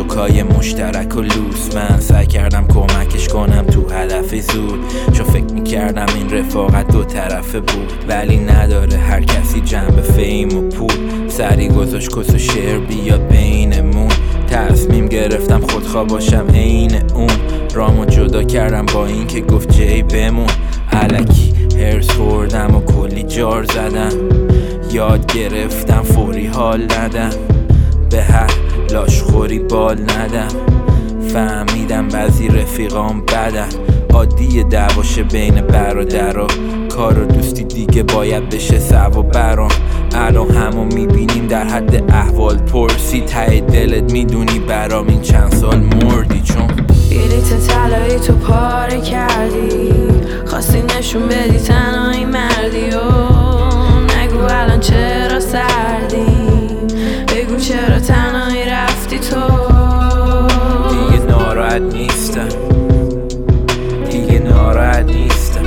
جوکای مشترک و لوس. من سعی کردم کمکش کنم تو هدف زود، چون فکر میکردم این رفاقت دو طرفه بود، ولی نداره هر کسی جنب فیم و پول. سری گذاشت کس و شعر بیاد بینمون، تصمیم گرفتم خودخواه باشم عین اون. رامو جدا کردم با این که گفت جی بمون. الکی هرس خوردم و کلی جار زدم، یاد گرفتم فوری حال ندم، به هر لاشخوری بال ندم. فهمیدم بعضی رفیقام بدن، عادیه دعواشه بین برادرها، کار و دوستی دیگه باید بشه سو و برام. الان همو میبینیم در حد احوال پرسی، ته دلت میدونی برام این چند سال مردی، چون بلیت طلایی تو پاره کردی، خواستی نشون بدی تنهایی مردی و نگو الان چرا سردی، بگو چرا تنهایی رفتی تو. دیگه ناراحت نیستم، دیگه ناراحت نیستم،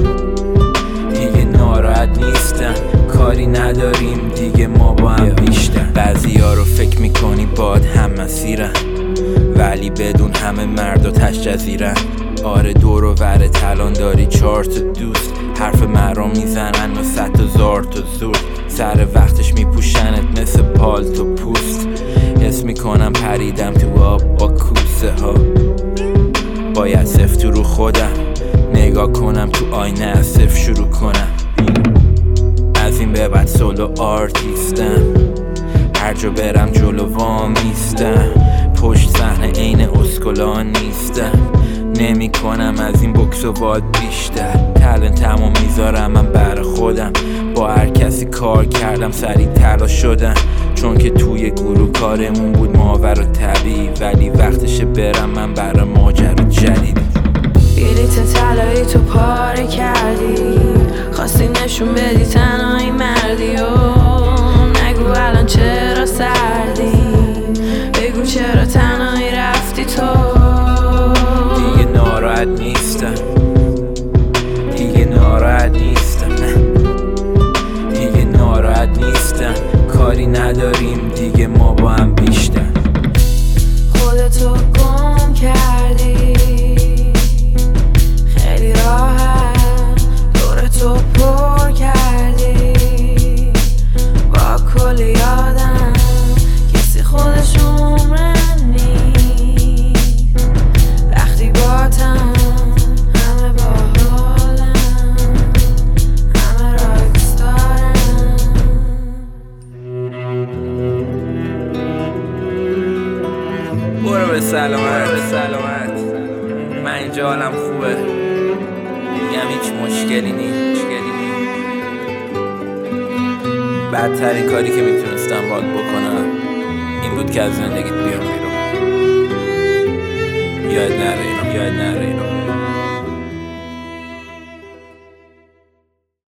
دیگه ناراحت نیستم. کاری نداریم دیگه ما با هم بیشتر. بعضیا رو فکر میکنی باد هم مسیرن، ولی بدون همه مردا تش جزیرن. آره دور و ور تلان داری 4 تا دوست، حرف مرا میزنن و 100 تا زار تا زور. سر وقتش میپوشنت مثل پالتو پوست، حس میکنم پریدم تو آب با کوسه ها. باید صفت رو خودم نگاه کنم تو آینه، از صفر شروع کنم. از این به بعد سولو آرتیستم، هر جا برم جلو وامیستم، پشت صحنه عین اسکلان نیستم. نمی کنم از این بوکس و واد بیشتر، تمام میذارم من بر خودم. با هر کسی کار کردم سریع تلاش شدم، چون که توی گروه کارمون بود ماور و طبیعی، ولی وقتشه برم من برا ماجرا جدید. بلیت طلایی تو پاره کردی، خواستی نشون بدی تنهایی مردی و نگو الان چرا سردی، بگو چرا تنهایی رفتی تو. دیگه ناراحت نیستم، دیگه ناراحت نیستم، دیگه ناراحت نیستم. کاری نداریم دیگه ما با هم بیشتر. خودتو گم کردی خیلی راحت، دورتو پر کردی با کلی آدم، کسی خودش عمره نیست وقتی باتم. همه باحالن، همه راکستارن. برو به سلامت، به سلامت. من اینجا حالم خوبه، میگم هیچ مشکلی نیست. بدترین کاری که میتونستم باید بکنم این بود که از زندگیت بیام بیرون. یاد نره اینو.